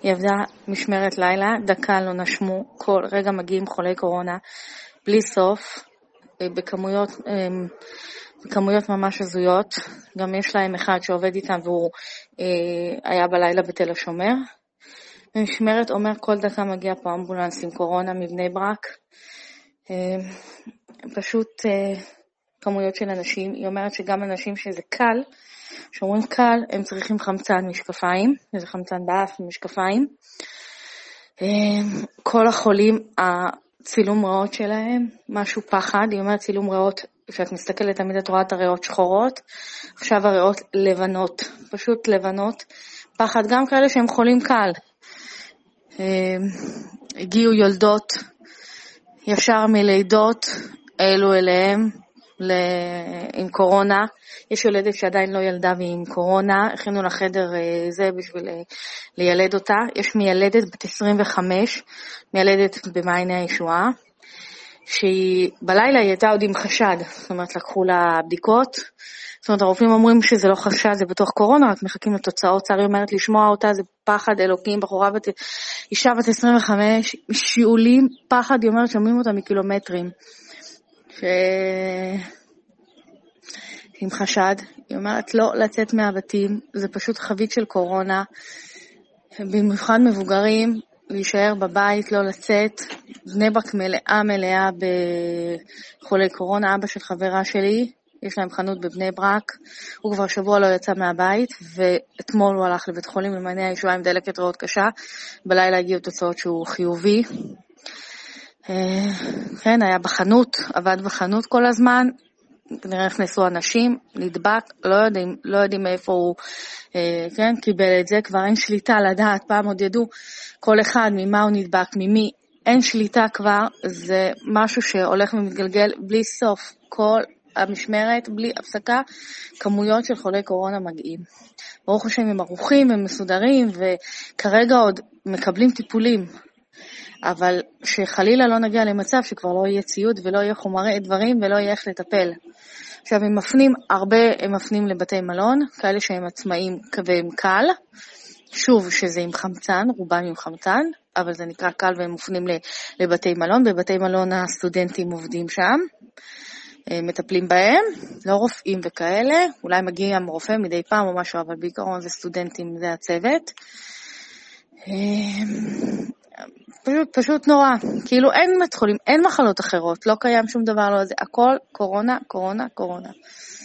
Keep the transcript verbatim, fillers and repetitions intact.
היא עבדה משמרת לילה, דקה לא נשמו, כל רגע מגיעים חולי קורונה, בלי סוף, בכמויות, בכמויות ממש הזויות. גם יש להם אחד שעובד איתם והוא היה בלילה בתל השומר. במשמרת אומר כל דקה מגיע פה אמבולנס עם קורונה מבני ברק. פשוט כמויות של אנשים. היא אומרת שגם אנשים שזה קל, שאומרים קל, הם צריכים חמצן משקפיים, איזה חמצן באף ומשקפיים. כל החולים, הצילום ריאות שלהם, משהו פחד. היא אומרת צילום ריאות, כשאת מסתכלת תמיד את רואה את הריאות שחורות, עכשיו הריאות לבנות, פשוט לבנות. פחד גם כאלה שהם חולים קל. הגיעו יולדות ישר מלידות, אלו אליהם, עם קורונה. יש יולדת שעדיין לא ילדה והיא עם קורונה, הכינו לחדר זה בשביל לילד אותה. יש מיילדת בת עשרים וחמש, מיילדת במעייני הישועה, שהיא בלילה היא הייתה עוד עם חשד, זאת אומרת לקחו לה בדיקות, זאת אומרת הרופאים אומרים שזה לא חשד, זה בתוך קורונה, רק מחכים לתוצאות. שרי אומרת לשמוע אותה, זה פחד אלוקים, בחורה בת, אישה בת עשרים וחמש, שיעולים, פחד, היא אומרת שומעים אותה מקילומטרים, ש... עם חשד. היא אומרת לא לצאת מהבתים, זה פשוט חבית של קורונה, במיוחד מבוגרים, להישאר בבית, לא לצאת. בני ברק מלאה מלאה בחולי קורונה. אבא של חברה שלי, יש להם חנות בבני ברק, הוא כבר שבוע לא יצא מהבית, ואתמול הוא הלך לבית חולים למעייני הישועה עם דלקת ריאות קשה, בלילה הגיעו תוצאות שהוא חיובי. כן, היה בחנות, עבד בחנות כל הזמן, כנראה נכנסו אנשים, נדבק, לא יודעים, לא יודעים מאיפה הוא, כן, קיבל את זה, כבר אין שליטה לדעת, פעם עוד ידעו כל אחד ממה הוא נדבק, ממי, אין שליטה כבר, זה משהו שהולך ומתגלגל בלי סוף, כל המשמרת, בלי הפסקה, כמויות של חולי קורונה מגיעים. ברוך השם הם ערוכים, הם מסודרים, וכרגע עוד מקבלים טיפולים, אבל שחלילה לא נגיע למצב שכבר לא יהיה ציוד ולא יהיה חומרי דברים ולא יהיה איך לטפל. עכשיו הם מפנים, הרבה הם מפנים לבתי מלון, כאלה שהם עצמאים והם קל, שוב שזה עם חמצן, רובם עם חמצן, אבל זה נקרא קל והם מופנים לבתי מלון, בבתי מלון הסטודנטים עובדים שם, מטפלים בהם, לא רופאים וכאלה, אולי מגיע רופא מדי פעם או משהו, אבל בעיקרון זה סטודנטים, זה הצוות. פשוט, פשוט נורא, כאילו אין מתחולים, אין מחלות אחרות, לא קיים שום דבר, לא זה, הכל קורונה, קורונה, קורונה.